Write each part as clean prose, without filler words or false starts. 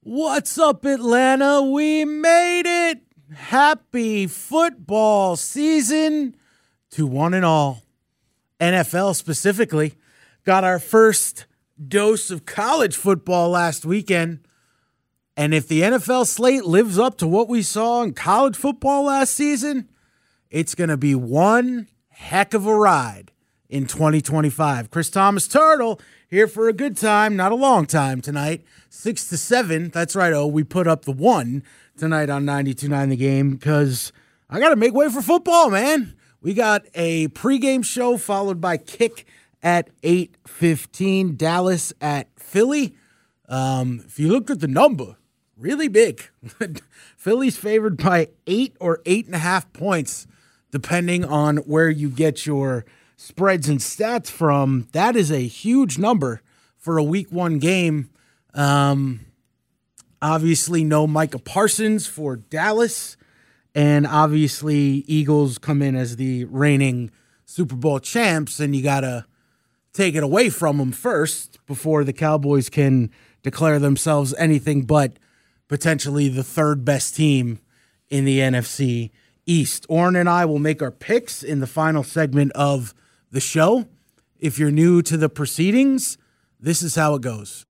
What's up, Atlanta? We made it! Happy football season to one and all. NFL specifically. Got our first dose of college football last weekend. And if the NFL slate lives up to what we saw in college football last season, it's going to be one heck of a ride in 2025. Chris Thomas Turtle here for a good time, not a long time tonight. 6 to 7. That's right. Oh, we put up the one tonight on 92.9 The Game because I got to make way for football, man. We got a pregame show followed by kick at 8:15. Dallas at Philly. If you looked at the number, really big. Philly's favored by 8 or 8.5 points, depending on where you get your spreads and stats from. That is a huge number for a week one game. Obviously no Micah Parsons for Dallas, and obviously Eagles come in as the reigning Super Bowl champs, and you got to take it away from them first before the Cowboys can declare themselves anything but potentially the third best team in the NFC East. Orrin and I will make our picks in the final segment of the show. If you're new to the proceedings, this is how it goes.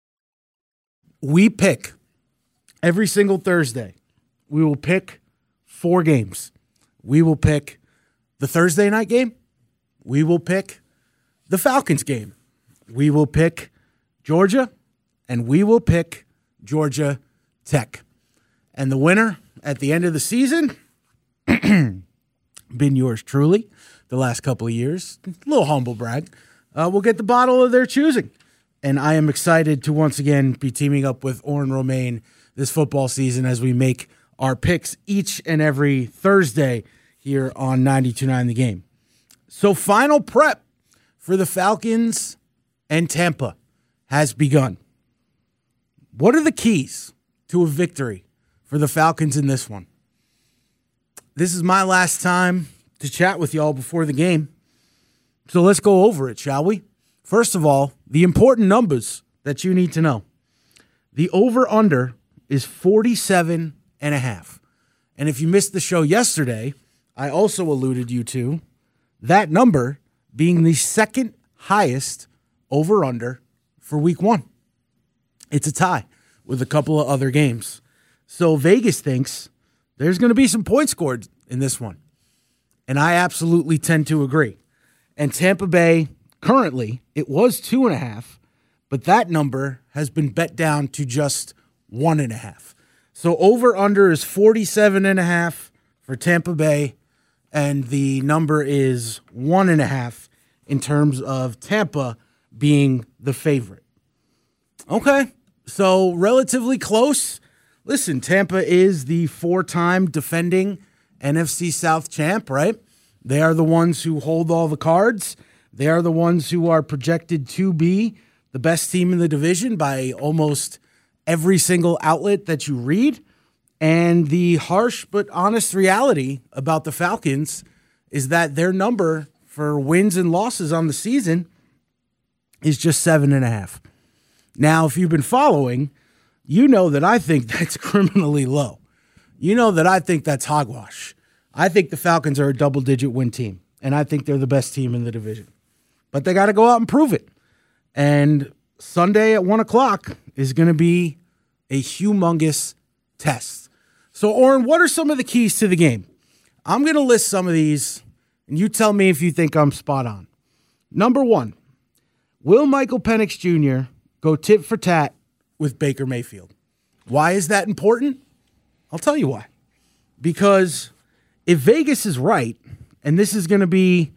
We pick every single Thursday. We will pick 4 games. We will pick the Thursday night game. We will pick the Falcons game. We will pick Georgia, and we will pick Georgia Tech. And the winner at the end of the season, been yours truly the last couple of years. A little humble brag. We'll get the bottle of their choosing. And I am excited to once again be teaming up with Orrin Romaine this football season as we make our picks each and every Thursday here on 92.9 The Game. So final prep for the Falcons and Tampa has begun. What are the keys to a victory for the Falcons in this one? This is my last time to chat with y'all before the game. So let's go over it, shall we? First of all, the important numbers that you need to know. The over-under is 47.5. And if you missed the show yesterday, I also alluded you to that number being the second highest over-under for week one. It's a tie with a couple of other games. So Vegas thinks there's going to be some points scored in this one. And I absolutely tend to agree. And Tampa Bay, currently, it was 2.5, but that number has been bet down to just 1.5. So over-under is 47.5 for Tampa Bay, and the number is 1.5 in terms of Tampa being the favorite. Okay, so relatively close. Listen, Tampa is the 4-time defending NFC South champ, right? They are the ones who hold all the cards. They are the ones who are projected to be the best team in the division by almost every single outlet that you read. And the harsh but honest reality about the Falcons is that their number for wins and losses on the season is just 7.5. Now, if you've been following, you know that I think that's criminally low. You know that I think that's hogwash. I think the Falcons are a double-digit win team, and I think they're the best team in the division. But they got to go out and prove it. And Sunday at 1 o'clock is going to be a humongous test. So, Orrin, what are some of the keys to the game? I'm going to list some of these, and you tell me if you think I'm spot on. Number 1, will Michael Penix Jr. go tit for tat with Baker Mayfield? Why is that important? I'll tell you why. Because if Vegas is right, and this is going to be,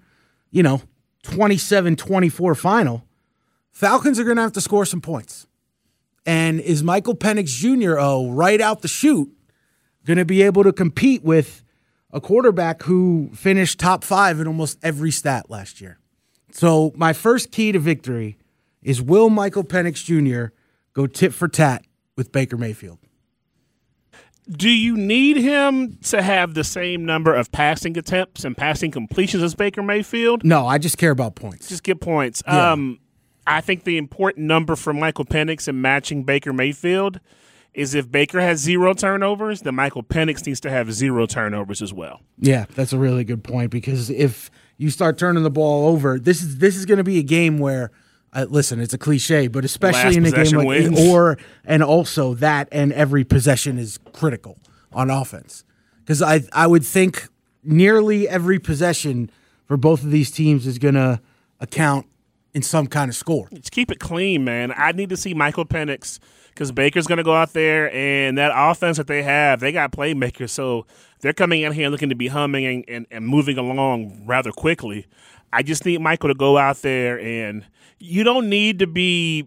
27-24 final, Falcons are going to have to score some points. And is Michael Penix Jr., right out the chute, going to be able to compete with a quarterback who finished top 5 in almost every stat last year? So my first key to victory is, will Michael Penix Jr. go tit for tat with Baker Mayfield? Do you need him to have the same number of passing attempts and passing completions as Baker Mayfield? No, I just care about points. Just get points. Yeah. I think the important number for Michael Penix in matching Baker Mayfield is if Baker has 0 turnovers, then Michael Penix needs to have 0 turnovers as well. Yeah, that's a really good point, because if you start turning the ball over, this is going to be a game where, listen, it's a cliche, but especially in a game like and also that, and every possession is critical on offense, because I would think nearly every possession for both of these teams is going to account in some kind of score. Just keep it clean, man. I need to see Michael Penix, because Baker's going to go out there, and that offense that they have, they got playmakers, so they're coming in here looking to be humming and moving along rather quickly. I just need Michael to go out there, and you don't need to be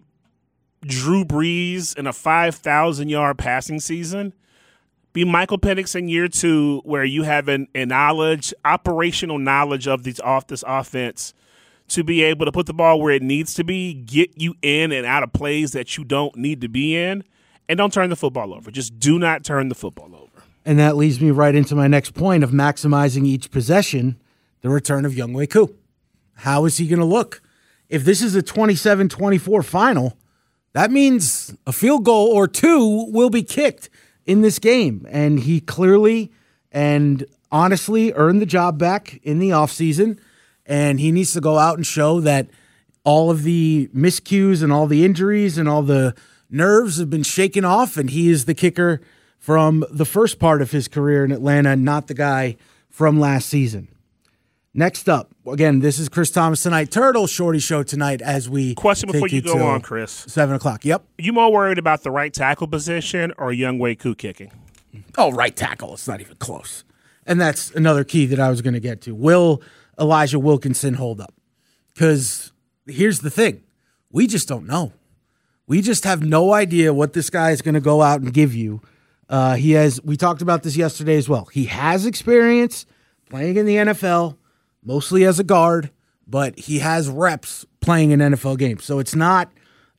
Drew Brees in a 5,000-yard passing season. Be Michael Penix in year 2, where you have an operational knowledge of this offense, to be able to put the ball where it needs to be, get you in and out of plays that you don't need to be in, and don't turn the football over. Just do not turn the football over. And that leads me right into my next point of maximizing each possession, the return of Younghoe Koo. How is he going to look? If this is a 27-24 final, that means a field goal or 2 will be kicked in this game. And he clearly and honestly earned the job back in the offseason. And he needs to go out and show that all of the miscues and all the injuries and all the nerves have been shaken off, and he is the kicker from the first part of his career in Atlanta, not the guy from last season. Next up, again, this is Chris Thomas Tonight, Turtle Shorty Show tonight as we Question before you go on, Chris. 7 o'clock, yep. You more worried about the right tackle position or Younghoe Koo kicking? Oh, right tackle. It's not even close. And that's another key that I was going to get to. Will Elijah Wilkinson hold up? Because here's the thing. We just don't know. We just have no idea what this guy is going to go out and give you. We talked about this yesterday as well. He has experience playing in the NFL, mostly as a guard, but he has reps playing in NFL games. So it's not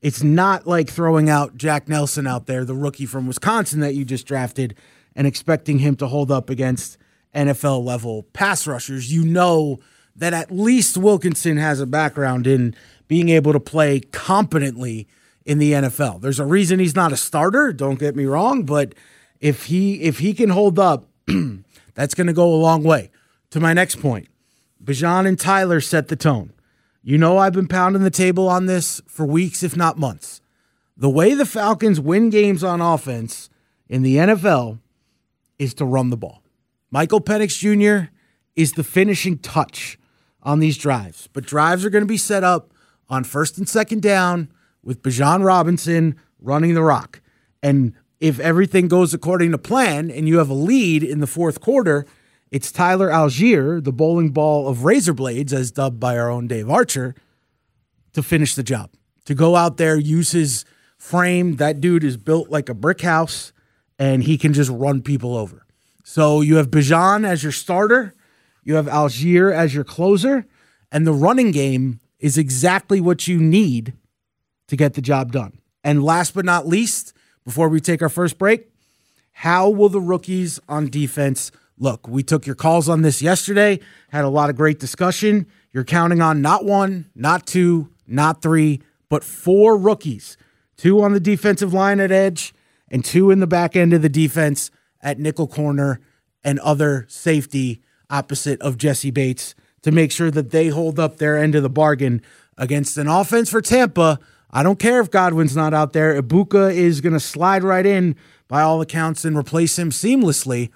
like throwing out Jack Nelson out there, the rookie from Wisconsin that you just drafted, and expecting him to hold up against NFL-level pass rushers. You know that at least Wilkinson has a background in being able to play competently in the NFL. There's a reason he's not a starter, don't get me wrong, but if he can hold up, that's going to go a long way. To my next point, Bijan and Tyler set the tone. You know I've been pounding the table on this for weeks, if not months. The way the Falcons win games on offense in the NFL is to run the ball. Michael Penix Jr. is the finishing touch on these drives. But drives are going to be set up on 1st and 2nd down with Bijan Robinson running the rock. And if everything goes according to plan and you have a lead in the 4th quarter, it's Tyler Algier, the bowling ball of razor blades, as dubbed by our own Dave Archer, to finish the job. To go out there, use his frame. That dude is built like a brick house, and he can just run people over. So you have Bijan as your starter, you have Algier as your closer, and the running game is exactly what you need to get the job done. And last but not least, before we take our first break, how will the rookies on defense look? We took your calls on this yesterday, had a lot of great discussion. You're counting on not 1, not 2, not 3, but 4 rookies. 2 on the defensive line at edge and 2 in the back end of the defense at nickel corner and other safety opposite of Jesse Bates to make sure that they hold up their end of the bargain against an offense for Tampa. I don't care if Godwin's not out there. Ibuka is going to slide right in by all accounts and replace him seamlessly.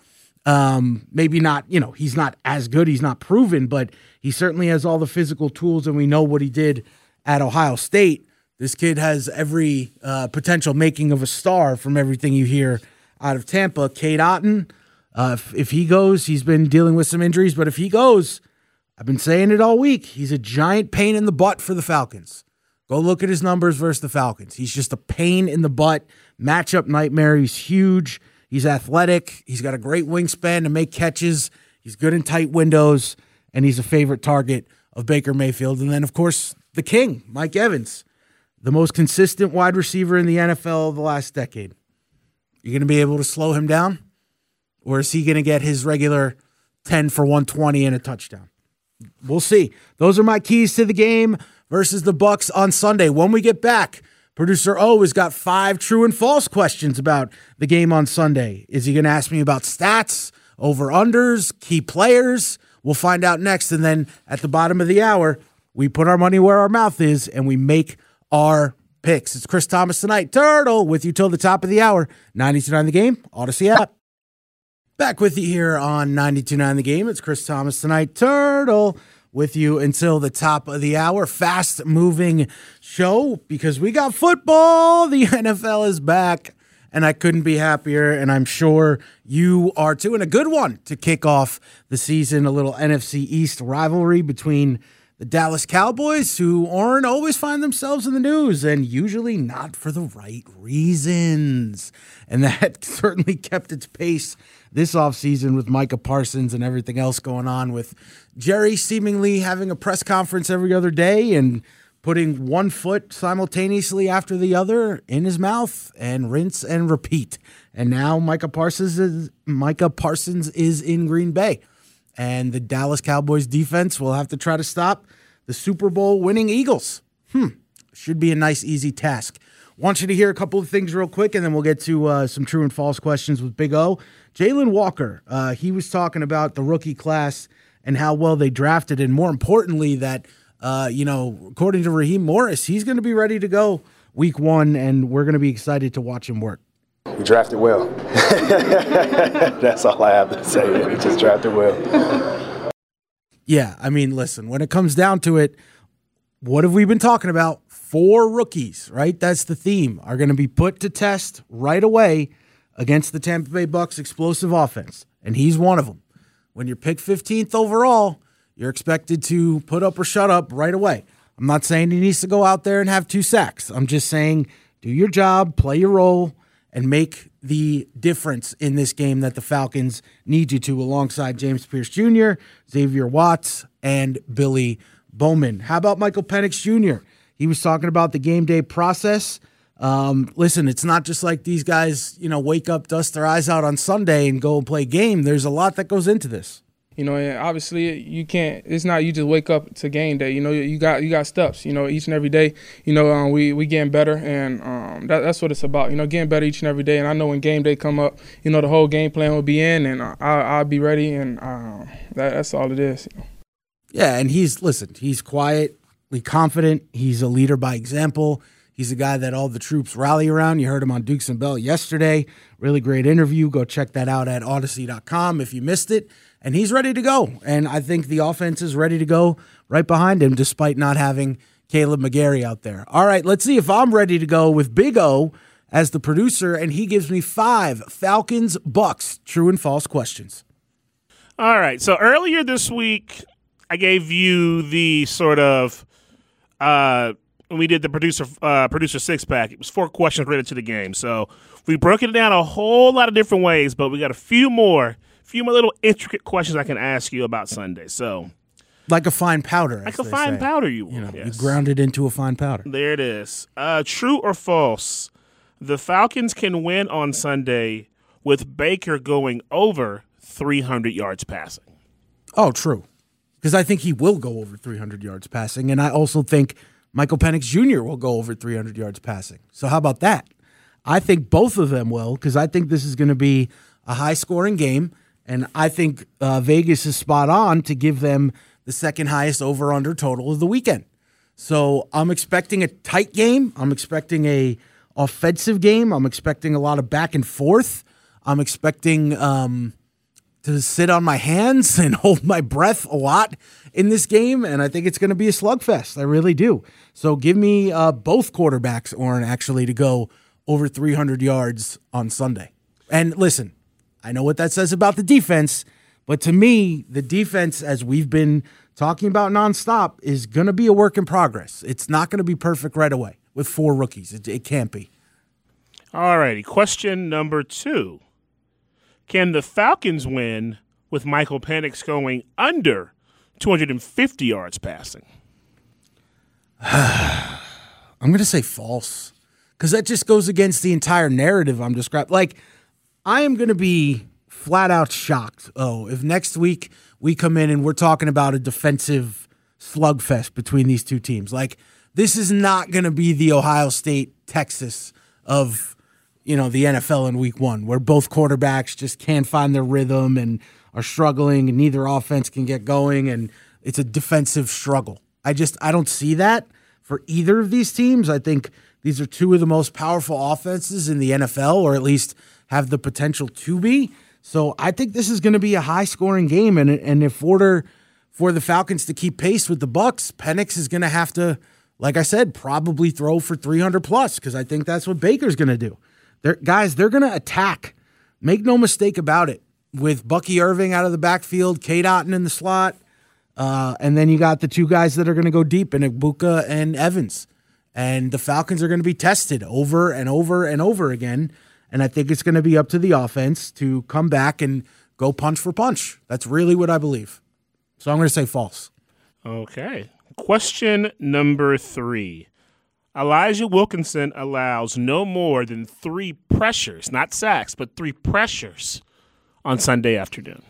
Maybe not, he's not as good. He's not proven, but he certainly has all the physical tools, and we know what he did at Ohio State. This kid has every potential making of a star from everything you hear out of Tampa. Cade Otton, if he goes, he's been dealing with some injuries, but if he goes, I've been saying it all week, he's a giant pain in the butt for the Falcons. Go look at his numbers versus the Falcons. He's just a pain in the butt, matchup nightmare. He's huge. He's athletic. He's got a great wingspan to make catches. He's good in tight windows, and he's a favorite target of Baker Mayfield. And then, of course, the king, Mike Evans, the most consistent wide receiver in the NFL of the last decade. You going to be able to slow him down? Or is he going to get his regular 10 for 120 and a touchdown? We'll see. Those are my keys to the game versus the Bucs on Sunday. When we get back, Producer O has got 5 true and false questions about the game on Sunday. Is he going to ask me about stats, over-unders, key players? We'll find out next. And then at the bottom of the hour, we put our money where our mouth is and we make our picks. It's Chris Thomas tonight. Turtle with you till the top of the hour. 92.9 The Game, Odyssey app. Back with you here on 92.9 The Game. It's Chris Thomas tonight. Turtle with you until the top of the hour. Fast-moving show because we got football. The NFL is back, and I couldn't be happier, and I'm sure you are too. And a good one to kick off the season, a little NFC East rivalry between the Dallas Cowboys, who aren't always find themselves in the news, and usually not for the right reasons. And that certainly kept its pace this offseason with Micah Parsons and everything else going on, with Jerry seemingly having a press conference every other day and putting one foot simultaneously after the other in his mouth and rinse and repeat. And now Micah Parsons is in Green Bay. And the Dallas Cowboys defense will have to try to stop the Super Bowl winning Eagles. Should be a nice, easy task. Want you to hear a couple of things real quick, and then we'll get to some true and false questions with Big O. Jalen Walker, he was talking about the rookie class and how well they drafted, and more importantly that, according to Raheem Morris, he's going to be ready to go week 1, and we're going to be excited to watch him work. We drafted well. That's all I have to say. We just drafted well. Yeah, I mean, listen, when it comes down to it, what have we been talking about? 4 rookies, right? That's the theme, are going to be put to test right away against the Tampa Bay Bucs explosive offense, and he's one of them. When you're picked 15th overall, you're expected to put up or shut up right away. I'm not saying he needs to go out there and have 2 sacks. I'm just saying do your job, play your role, and make the difference in this game that the Falcons need you to, alongside James Pierce Jr., Xavier Watts, and Billy Bowman. How about Michael Penix Jr.? He was talking about the game day process. Listen, it's not just like these guys, wake up, dust their eyes out on Sunday and go and play a game. There's a lot that goes into this. And obviously you can't. It's not you just wake up to game day. You got steps. Each and every day. We getting better, and that's what it's about. Getting better each and every day. And I know when game day come up, the whole game plan will be in, and I'll be ready, and that's all it is. Yeah, and he's quietly confident. He's a leader by example. He's a guy that all the troops rally around. You heard him on Dukes and Bell yesterday. Really great interview. Go check that out at Odyssey.com if you missed it. And he's ready to go. And I think the offense is ready to go right behind him, despite not having Caleb McGarry out there. All right, let's see if I'm ready to go with Big O as the producer, and he gives me 5 Falcons Bucs true and false questions. All right, so earlier this week, I gave you the sort of when we did the producer 6-pack, it was 4 questions related to the game. So we broke it down a whole lot of different ways, but we got a few more little intricate questions I can ask you about Sunday. So, like a fine powder, like a fine powder, you yes. You ground it into a fine powder. There it is. True or false? The Falcons can win on Sunday with Baker going over 300 yards passing. Oh, true. Because I think he will go over 300 yards passing, and I also think Michael Penix Jr. will go over 300 yards passing. So how about that? I think both of them will, because I think this is going to be a high-scoring game, and I think Vegas is spot on to give them the second highest over-under total of the weekend. So I'm expecting a tight game. I'm expecting a offensive game. I'm expecting a lot of back and forth. I'm expecting to sit on my hands and hold my breath a lot in this game, and I think it's going to be a slugfest. I really do. So give me both quarterbacks, Oren, actually, to go over 300 yards on Sunday. And listen, I know what that says about the defense, but to me, the defense, as we've been talking about nonstop, is going to be a work in progress. It's not going to be perfect right away with 4 rookies. It can't be. All righty. Question number 2. Can the Falcons win with Michael Penix going under 250 yards passing? I'm going to say false, because that just goes against the entire narrative I'm describing. Like, I am going to be flat out shocked, if next week we come in and we're talking about a defensive slugfest between these two teams. Like, this is not going to be the Ohio State Texas of, the NFL in week 1, where both quarterbacks just can't find their rhythm and are struggling, and neither offense can get going, and it's a defensive struggle. I don't see that for either of these teams. I think these are two of the most powerful offenses in the NFL, or at least have the potential to be. So I think this is going to be a high-scoring game, and in order for the Falcons to keep pace with the Bucs, Penix is going to have to, like I said, probably throw for 300+, because I think that's what Baker's going to do. They're going to attack. Make no mistake about it. With Bucky Irving out of the backfield, Cade Otton in the slot, and then you got the two guys that are going to go deep in Ibuka and Evans. And the Falcons are going to be tested over and over and over again. And I think it's going to be up to the offense to come back and go punch for punch. That's really what I believe. So I'm going to say false. Okay. Question number 3. Elijah Wilkinson allows no more than 3 pressures, not sacks, but 3 pressures on Sunday afternoon.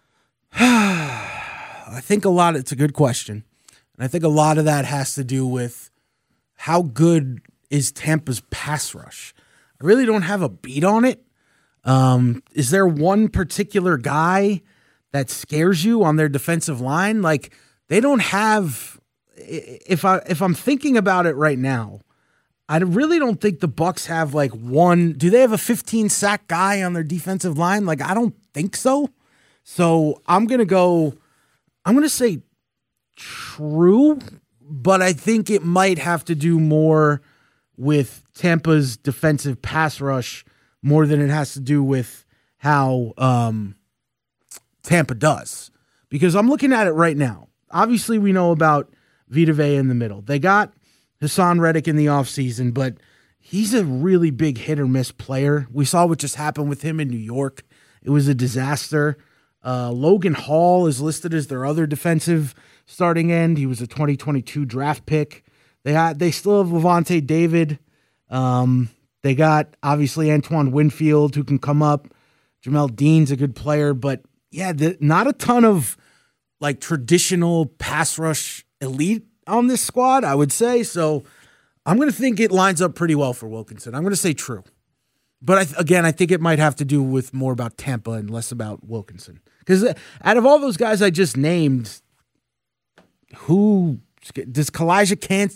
I think it's a good question. And I think a lot of that has to do with how good is Tampa's pass rush. I really don't have a beat on it. Is there one particular guy that scares you on their defensive line? Like, they don't have, if I'm thinking about it right now, I really don't think the Bucs have like one. Do they have a 15 sack guy on their defensive line? Like, I don't think so. So I'm going to say true, but I think it might have to do more with Tampa's defensive pass rush more than it has to do with how Tampa does. Because I'm looking at it right now. Obviously, we know about Vita Vea in the middle. They got Hassan Reddick in the offseason, but he's a really big hit-or-miss player. We saw what just happened with him in New York. It was a disaster. Logan Hall is listed as their other defensive starting end. He was a 2022 draft pick. They still have Levante David. They got, obviously, Antoine Winfield, who can come up. Jamel Dean's a good player. But, yeah, not a ton of, like, traditional pass rush elite on this squad, I would say. So I'm going to think it lines up pretty well for Wilkinson. I'm going to say true. But, I think it might have to do with more about Tampa and less about Wilkinson. Because out of all those guys I just named, who does Kalijah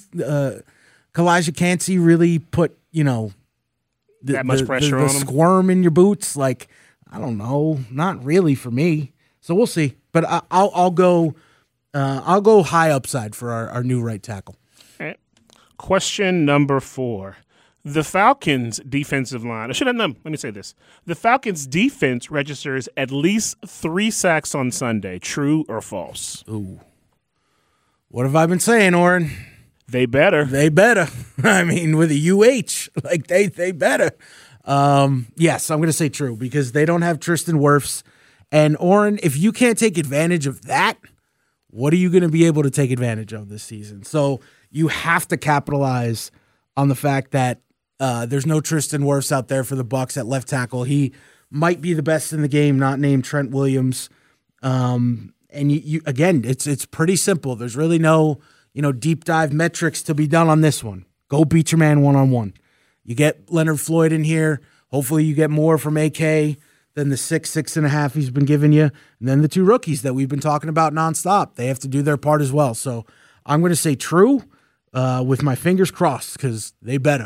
Cansey really put, that much pressure on him? Squirm in your boots? Like, I don't know. Not really for me. So we'll see. But I'll go high upside for our new right tackle. All right. Question number 4. The Falcons' defensive line. Let me say this. The Falcons' defense registers at least 3 sacks on Sunday. True or false? Ooh. What have I been saying, Oren? They better. They better. I mean, with a UH, like they better. Yes, I'm going to say true because they don't have Tristan Wirfs. And Oren, if you can't take advantage of that, what are you going to be able to take advantage of this season? So you have to capitalize on the fact that there's no Tristan Wirfs out there for the Bucs at left tackle. He might be the best in the game, not named Trent Williams. And you again, it's pretty simple. There's really no deep dive metrics to be done on this one. Go beat your man one-on-one. You get Leonard Floyd in here. Hopefully you get more from AK than the 6.5 he's been giving you. And then the 2 rookies that we've been talking about nonstop. They have to do their part as well. So I'm going to say true with my fingers crossed because they better.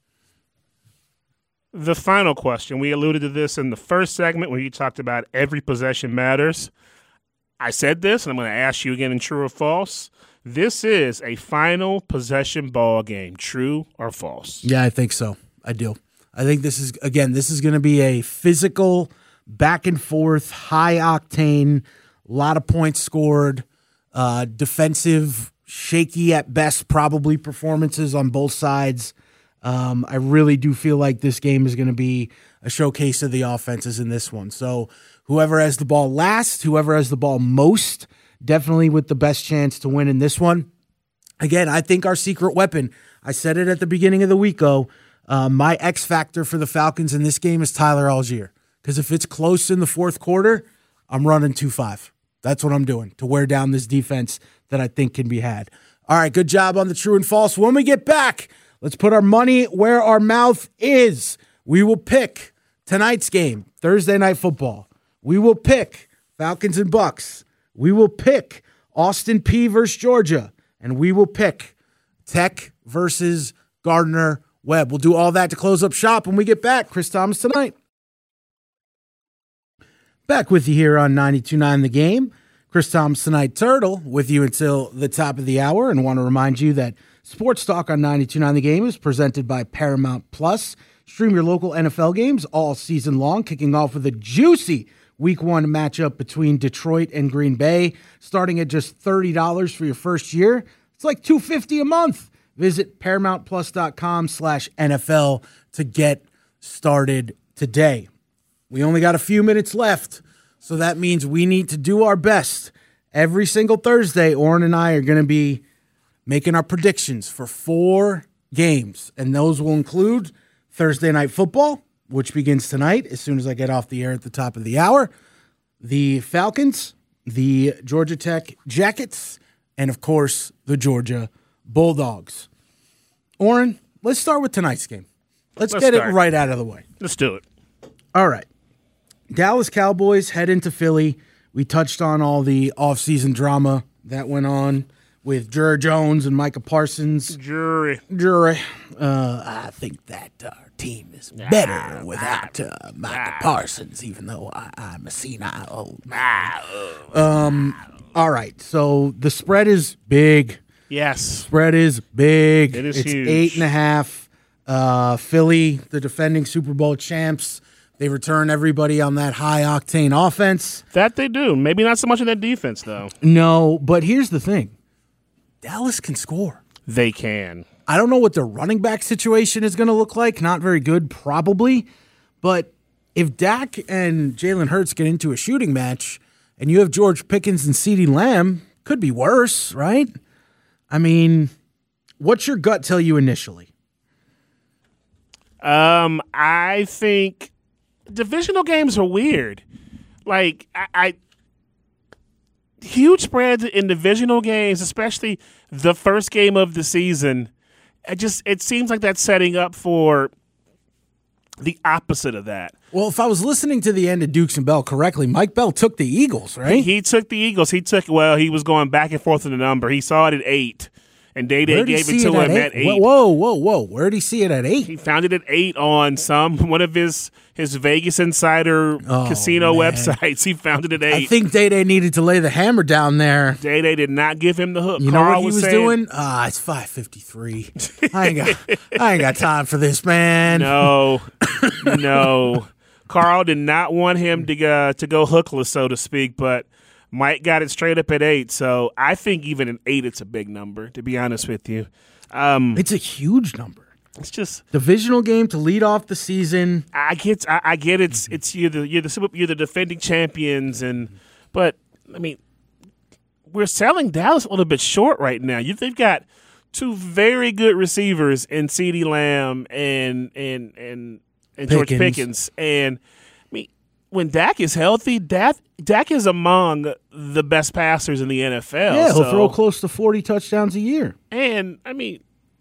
The final question. We alluded to this in the first segment when you talked about every possession matters. I said this, and I'm going to ask you again in true or false. This is a final possession ball game. True or false? Yeah, I think so. I do. I think this is going to be a physical, back and forth, high octane, a lot of points scored, defensive, shaky at best, probably performances on both sides. I really do feel like this game is going to be a showcase of the offenses in this one. So whoever has the ball last, whoever has the ball most, definitely with the best chance to win in this one. Again, I think our secret weapon, I said it at the beginning of the week, my X factor for the Falcons in this game is Tyler Algier. Because if it's close in the fourth quarter, I'm running 2-5. That's what I'm doing to wear down this defense that I think can be had. All right, good job on the true and false. When we get back, Let's put our money where our mouth is. We will pick tonight's game, Thursday Night Football. We will pick Falcons and Bucks. We will pick Austin Peay versus Georgia. And we will pick Tech versus Gardner-Webb. We'll do all that to close up shop when we get back. Chris Thomas tonight. Back with you here on 92.9 The Game. Chris Thomas tonight, Turtle, with you until the top of the hour. And want to remind you that Sports Talk on 92.9 The Game is presented by Paramount Plus. Stream your local NFL games all season long, kicking off with a juicy Week 1 matchup between Detroit and Green Bay, starting at just $30 for your first year. It's like $250 a month. Visit ParamountPlus.com/NFL to get started today. We only got a few minutes left, so that means we need to do our best. Every single Thursday, Oren and I are going to be making our predictions for 4 games, and those will include Thursday Night Football, which begins tonight as soon as I get off the air at the top of the hour, the Falcons, the Georgia Tech Jackets, and, of course, the Georgia Bulldogs. Oren, let's start with tonight's game. Let's get it right out of the way. Let's do it. All right. Dallas Cowboys head into Philly. We touched on all the offseason drama that went on with Jerry Jones and Micah Parsons. Jury. I think that our team is better without Micah Parsons, even though I'm a senile old man. All right, so the spread is big. Yes. Spread is big. It is it's huge. 8.5. Philly, the defending Super Bowl champs, they return everybody on that high-octane offense. That they do. Maybe not so much in that defense, though. No, but here's the thing. Dallas can score. They can. I don't know what their running back situation is going to look like. Not very good, probably. But if Dak and Jalen Hurts get into a shooting match and you have George Pickens and CeeDee Lamb, could be worse, right? I mean, what's your gut tell you initially? I think divisional games are weird. Like, huge spreads in divisional games, especially the first game of the season. It seems like that's setting up for the opposite of that. Well, if I was listening to the end of Dukes and Bell correctly, Mike Bell took the Eagles, right? He took the Eagles. He was going back and forth in the number. He saw it at 8. And Day gave it to him at 8. Whoa. Where did he see it at 8? He found it at 8 on one of his Vegas Insider casino websites. He found it at 8. I think Day needed to lay the hammer down there. Day did not give him the hook. You know what he was doing? It's 5:53. I ain't got time for this, man. No. Carl did not want him to go hookless, so to speak, but Mike got it straight up at 8, so I think even at 8 it's a big number, to be honest with you. It's a huge number. It's just divisional game to lead off the season. I get it's you're the defending champions, but I mean we're selling Dallas a little bit short right now. They've got 2 very good receivers in CeeDee Lamb and George Pickens, and I mean when Dak is healthy, Dak is among the best passers in the NFL. Yeah, he'll throw close to 40 touchdowns a year. And, I mean,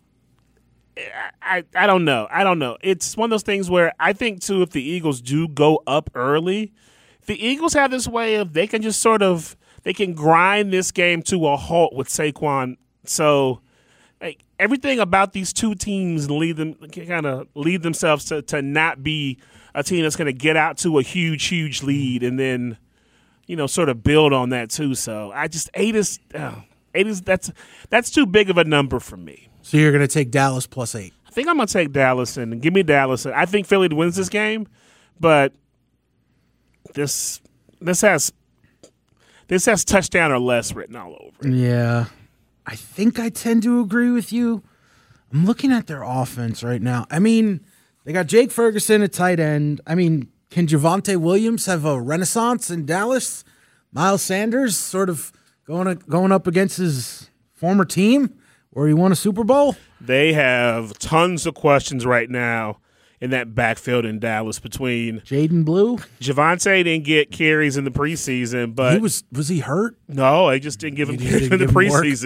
I don't know. It's one of those things where I think, too, if the Eagles do go up early, the Eagles have this way of they can just they can grind this game to a halt with Saquon. So, like, everything about these two teams lead themselves to not be a team that's going to get out to a huge lead and then, sort of build on that too. So I just 8 is that's too big of a number for me. So you're going to take Dallas +8. I think I'm going to take Dallas and give me Dallas. I think Philly wins this game, but this has touchdown or less written all over it. Yeah, I think I tend to agree with you. I'm looking at their offense right now. I mean, they got Jake Ferguson at tight end. I mean, can Javonte Williams have a renaissance in Dallas? Miles Sanders sort of going up against his former team where he won a Super Bowl? They have tons of questions right now in that backfield in Dallas between Jaden Blue. Javonte didn't get carries in the preseason, but was he hurt? No, they just didn't give him carries in the preseason.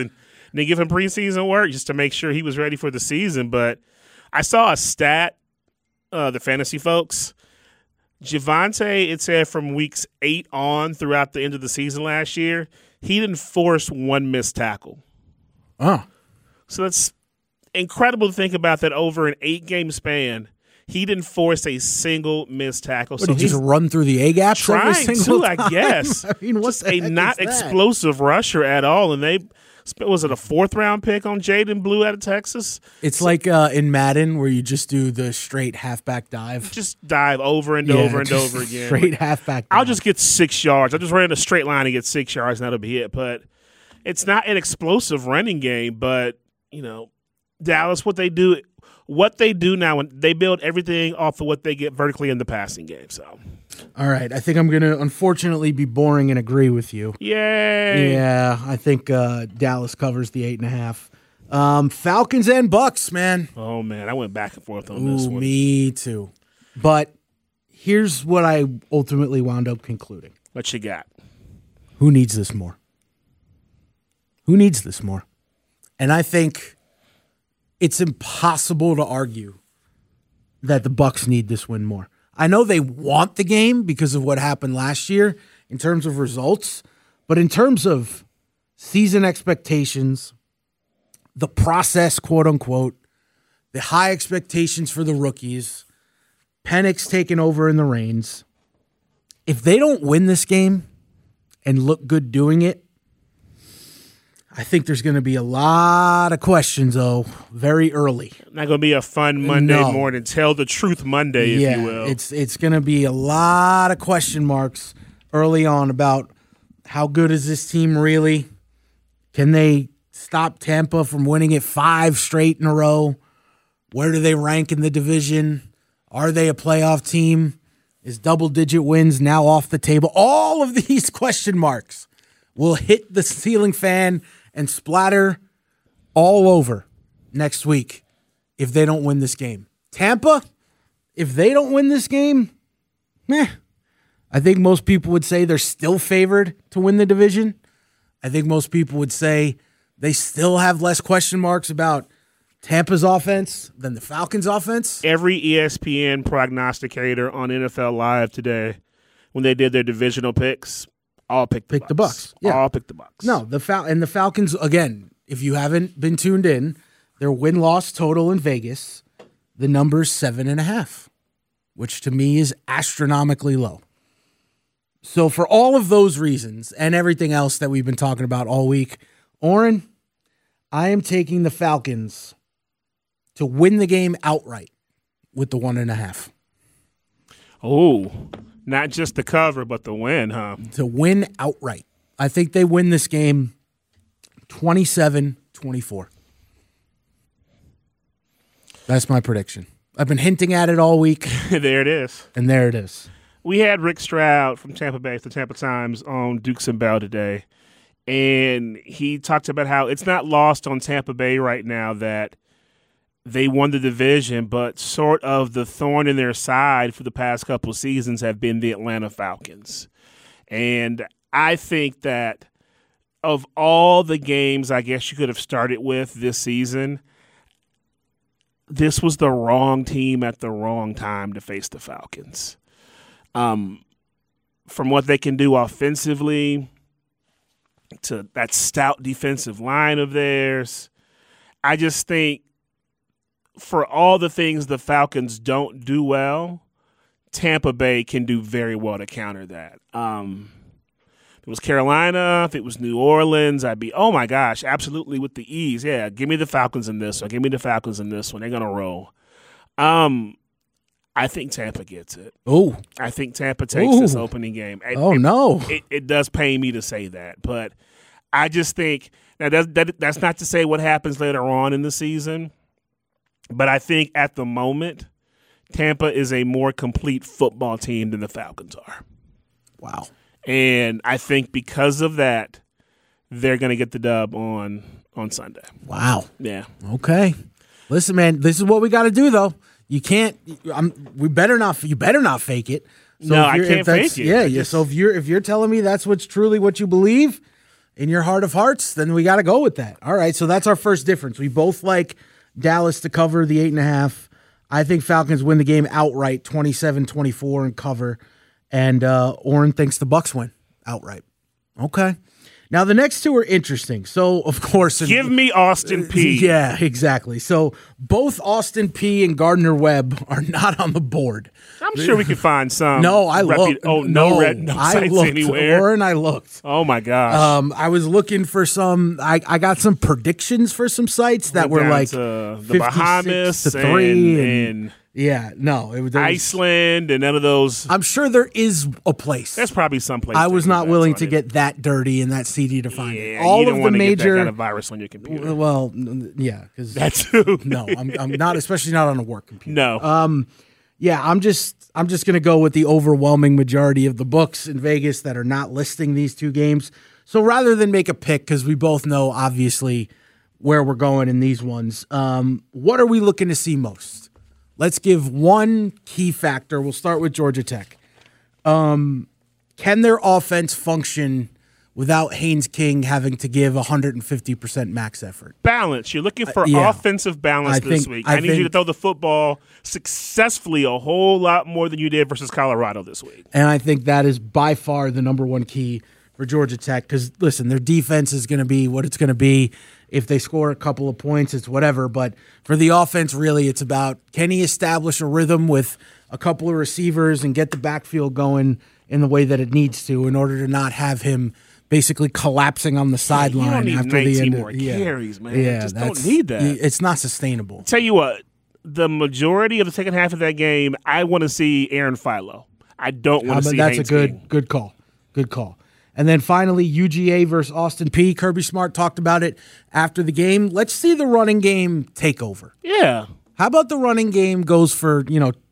They give him preseason work just to make sure he was ready for the season. But I saw a stat, the fantasy folks. Javonte, it said from weeks 8 on throughout the end of the season last year, he didn't force one missed tackle. Oh. So that's incredible to think about that over an 8-game span. He didn't force a single missed tackle. What, so he's just run through the A gaps every single time? I guess. I mean, what's a not explosive rusher at all. And they was it a 4th-round pick on Jaden Blue out of Texas? It's like in Madden where you just do the straight halfback dive. Just dive over and over and over again. Straight halfback dive. I'll just get 6 yards. I'll just run in a straight line and get 6 yards, and that'll be it. But it's not an explosive running game. But, Dallas, what they do now, when they build everything off of what they get vertically in the passing game. So, all right, I think I'm going to unfortunately be boring and agree with you. Yay! Yeah, I think Dallas covers the 8.5. Falcons and Bucks, man. Oh man, I went back and forth on this one. Me too. But here's what I ultimately wound up concluding. What you got? Who needs this more? Who needs this more? And I think it's impossible to argue that the Bucks need this win more. I know they want the game because of what happened last year in terms of results, but in terms of season expectations, the process, quote unquote, the high expectations for the rookies, Penix taking over in the reins, if they don't win this game and look good doing it, I think there's going to be a lot of questions, though, very early. Not going to be a fun Monday morning. Tell the truth Monday, if you will. It's going to be a lot of question marks early on about how good is this team really? Can they stop Tampa from winning it 5 straight in a row? Where do they rank in the division? Are they a playoff team? Is double-digit wins now off the table? All of these question marks will hit the ceiling fan and splatter all over next week if they don't win this game. Tampa, if they don't win this game, I think most people would say they're still favored to win the division. I think most people would say they still have less question marks about Tampa's offense than the Falcons' offense. Every ESPN prognosticator on NFL Live today, when they did their divisional picks, all picked the Bucks. Yeah. All picked the Bucks. No, the Falcons, again, if you haven't been tuned in, their win-loss total in Vegas, the number's 7.5, which to me is astronomically low. So for all of those reasons and everything else that we've been talking about all week, Oren, I am taking the Falcons to win the game outright with the 1.5. Oh, not just the cover, but the win, huh? To win outright. I think they win this game 27-24. That's my prediction. I've been hinting at it all week. There it is. And there it is. We had Rick Stroud from Tampa Bay, the Tampa Times, on Dukes and Bell today. And he talked about how it's not lost on Tampa Bay right now that they won the division, but sort of the thorn in their side for the past couple of seasons have been the Atlanta Falcons. And I think that of all the games I guess you could have started with this season, this was the wrong team at the wrong time to face the Falcons. From what they can do offensively to that stout defensive line of theirs, I just think for all the things the Falcons don't do well, Tampa Bay can do very well to counter that. If it was Carolina, if it was New Orleans, I'd be, oh my gosh, absolutely with the ease. Yeah, give me the Falcons in this one. Give me the Falcons in this one. They're going to roll. I think Tampa gets it. Oh, I think Tampa takes this opening game. No. It does pain me to say that, but I just think now that's not to say what happens later on in the season, but I think at the moment Tampa is a more complete football team than the Falcons are. Wow. And I think because of that, they're going to get the dub on Sunday. Wow. Yeah. Okay. Listen, man, this is what we got to do, though. You can't. You better not fake it. So no, I can't fake it. Yeah. So if you're telling me that's what's truly what you believe, in your heart of hearts, then we got to go with that. All right, so that's our first difference. We both like Dallas to cover the 8.5. I think Falcons win the game outright, 27-24 and cover. And Oren thinks the Bucs win outright. Okay. Now, the next two are interesting. So, of course... Give me Austin P. Yeah, exactly. So, both Austin P and Gardner Webb are not on the board. I'm sure we can find some. No, I looked. No sites anywhere. Oren, I looked. Oh, my gosh. I was looking for some... I got some predictions for some sites that were like the Bahamas to 3 and yeah, no. It was Iceland and none of those. I'm sure there is a place. There's probably some place. I was not willing to get that dirty and that seedy to find it. All of the major... Get that kind of virus on your computer. Well, yeah. That too. No, I'm not, especially not on a work computer. No. Yeah, I'm just going to go with the overwhelming majority of the books in Vegas that are not listing these two games. So rather than make a pick, because we both know, obviously, where we're going in these ones, what are we looking to see most? Let's give one key factor. We'll start with Georgia Tech. Can their offense function without Haynes King having to give 150% max effort? Balance. You're looking for offensive balance this week. I need you to throw the football successfully a whole lot more than you did versus Colorado this week. And I think that is by far the number one key for Georgia Tech because, listen, their defense is going to be what it's going to be. If they score a couple of points, it's whatever. But for the offense, really, it's about can he establish a rhythm with a couple of receivers and get the backfield going in the way that it needs to in order to not have him basically collapsing on the sideline after the end. More carries, man. Yeah, just don't need that. It's not sustainable. Tell you what, the majority of the second half of that game, I want to see Aaron Philo. I don't want to see Haynes King. That's a good call. Good call. And then finally, UGA versus Austin P. Kirby Smart talked about it after the game. Let's see the running game take over. Yeah. How about the running game goes for,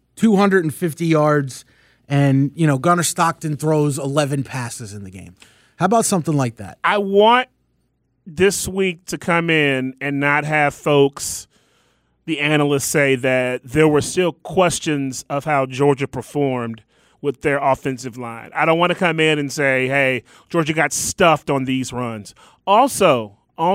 250 yards and, Gunnar Stockton throws 11 passes in the game? How about something like that? I want this week to come in and not have folks, the analysts, say that there were still questions of how Georgia performed with their offensive line. I don't want to come in and say, hey, Georgia got stuffed on these runs. Also,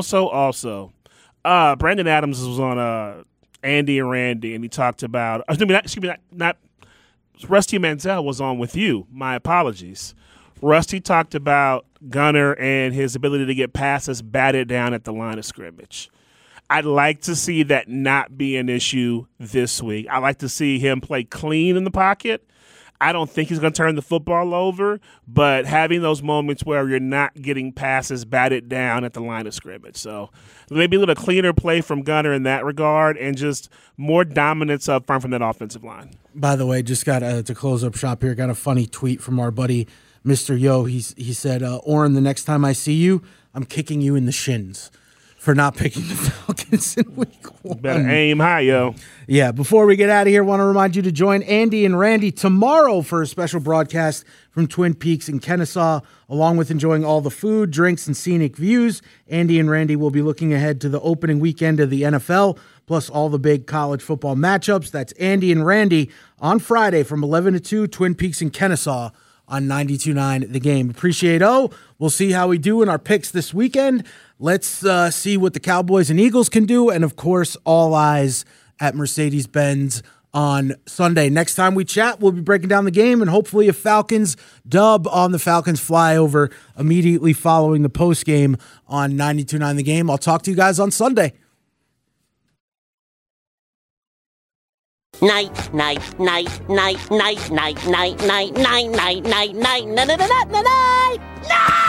Brandon Adams was on Andy and Randy, and he talked about not Rusty Manziel was on with you. My apologies. Rusty talked about Gunnar and his ability to get passes batted down at the line of scrimmage. I'd like to see that not be an issue this week. I'd like to see him play clean in the pocket. I don't think he's going to turn the football over, but having those moments where you're not getting passes batted down at the line of scrimmage. So maybe a little cleaner play from Gunnar in that regard and just more dominance up front from that offensive line. By the way, just got to close up shop here, got a funny tweet from our buddy, Mr. Yo. He said, Oren, the next time I see you, I'm kicking you in the shins for not picking the Falcons in week 1. Better aim high, yo. Yeah, before we get out of here, I want to remind you to join Andy and Randy tomorrow for a special broadcast from Twin Peaks in Kennesaw. Along with enjoying all the food, drinks, and scenic views, Andy and Randy will be looking ahead to the opening weekend of the NFL, plus all the big college football matchups. That's Andy and Randy on Friday from 11 to 2, Twin Peaks in Kennesaw on 92.9 The Game. Appreciate we'll see how we do in our picks this weekend. Let's see what the Cowboys and Eagles can do. And, of course, all eyes at Mercedes-Benz on Sunday. Next time we chat, we'll be breaking down the game and hopefully a Falcons dub on the Falcons flyover immediately following the postgame on 92.9 The Game. I'll talk to you guys on Sunday. Night, night, night, night, night, night, night, night, night, night, night, night, night, night, night, night, night.